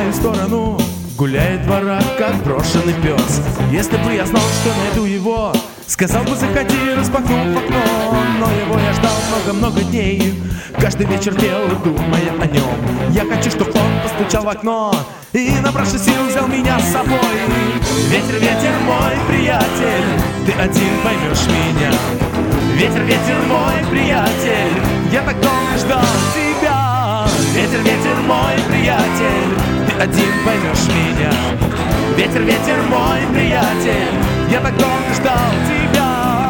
мою сторону, гуляет в дворах, как брошенный пес. Если бы я знал, что найду его, сказал бы заходи, распахнув окно. Но его я ждал много-много дней, каждый вечер пел, думая о нем. Я хочу, чтоб он постучал в окно и, набравшись сил, взял меня с собой. Ветер, ветер, мой приятель, ты один поймешь меня. Ветер, ветер, мой приятель, я так долго ждал тебя. Ветер, ветер, мой приятель, ты один поймешь меня. Ветер, ветер, мой приятель, я так долго ждал тебя.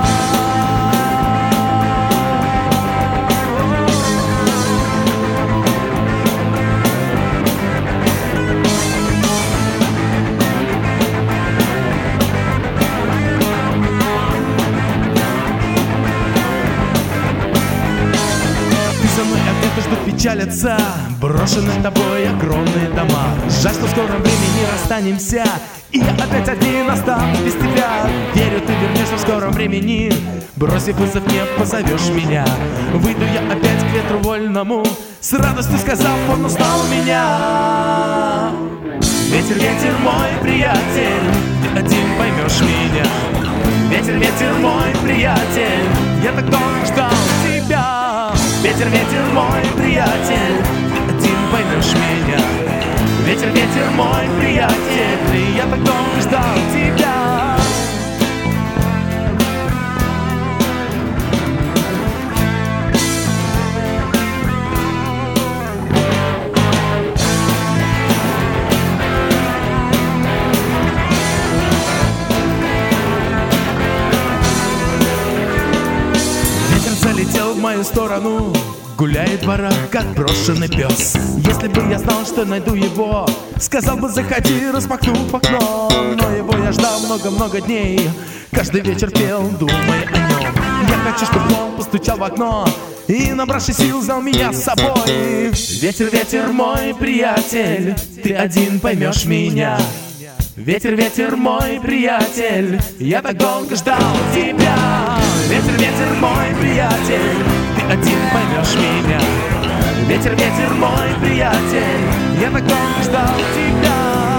Печалятся брошенные тобой огромные дома. Жаль, что в скором времени расстанемся, и я опять один останусь без тебя. Верю, ты вернешься в скором времени, бросив вызов, не позовешь меня. Выйду я опять к ветру вольному, с радостью сказав, он узнал меня. Ветер, ветер, мой приятель, ты один поймешь меня. Ветер, ветер, мой приятель, я так долго ждал тебя. Ветер, ветер, мой приятель, ты один поймешь меня. Ветер, ветер, мой приятель, я так долго ждал тебя. Ветер залетел в мою сторону, гуляет в дворах, как брошенный пес. Если бы я знал, что найду его, сказал бы заходи, распахнув окно. Но его я ждал много-много дней, каждый вечер пел, думая о нем. Я хочу, чтобы он постучал в окно и, набравшись сил, взял меня с собой. Ветер, ветер, мой приятель, ты один поймешь меня. Ветер, ветер, мой приятель, я так долго ждал тебя. Ветер, ветер, мой приятель, ты один поймешь меня. Ветер, ветер, мой приятель, я так долго ждал тебя.